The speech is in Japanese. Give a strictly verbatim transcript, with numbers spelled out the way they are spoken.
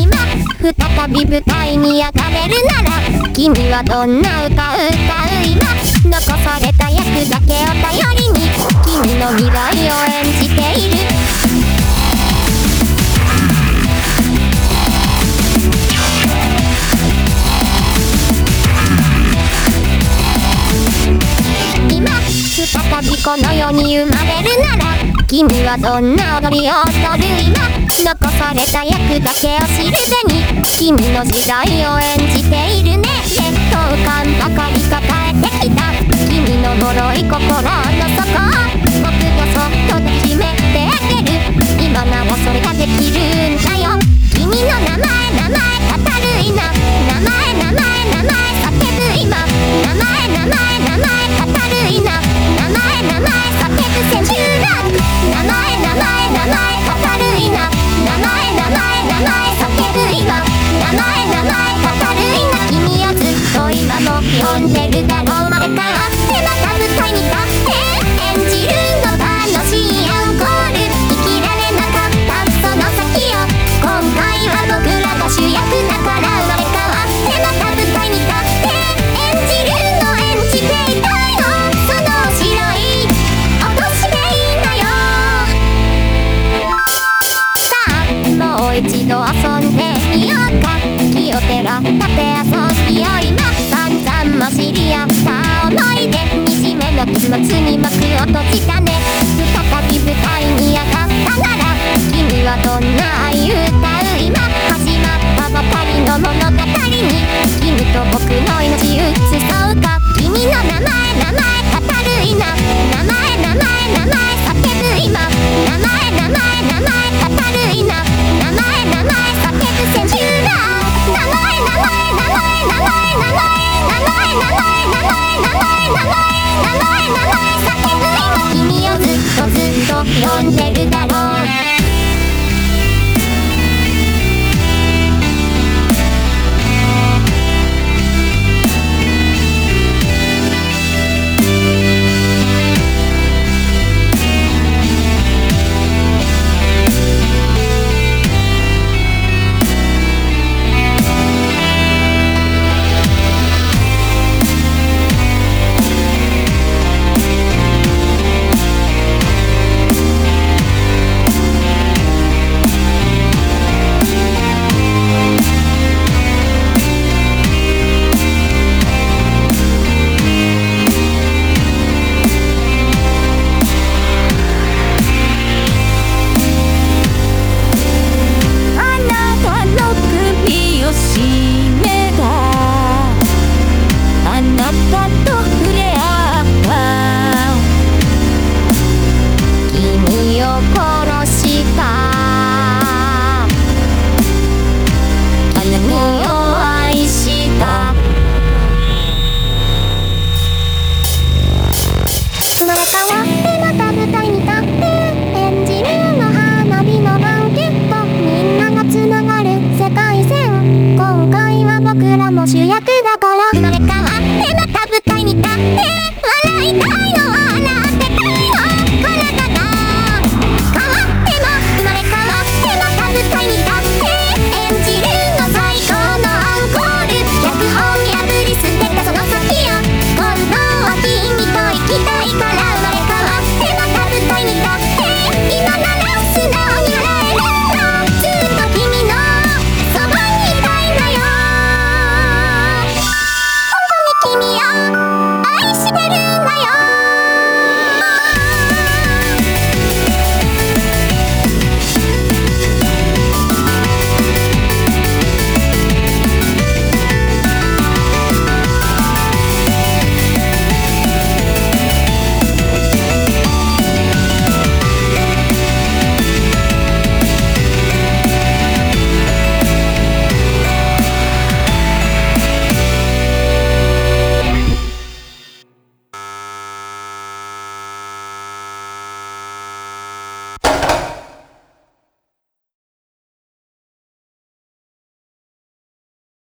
今再び舞台に上がれるなら君はどんな歌を歌う今残された役だけを頼りに君の未来を演じている今再びこの世に生まれるなら君はどんな踊りを踊る今残された役だけを知るぜに君の時代を演じているね劣等感ばかり抱えてきた君の脆い心の底を僕がそっと抱きしめてあげる今ならそれができるんだよ君の名前名前語る今名前名前名前叫ぶ今名前名前名前語る今名前名前叫ぶ千秋楽名前名前名前語る今名前名前名前叫ぶ今名前名前語る今君をずっと今も呼んでるだろうまで変わってまた舞台に立って演じるの楽しいアンコール生きられなかったその先を今回は僕らが主役だから生まれ変わってまた舞台に立って演じるの演じていたいのその白い落としていいんだよさあもう一度遊んでみようか気を照ら立て遊びよ今散々も知り合った思い出惨めの気持ちに幕を閉じたね再び舞台に上がったなら君はどんな愛歌う今始まったばかりの物語に君と僕の命移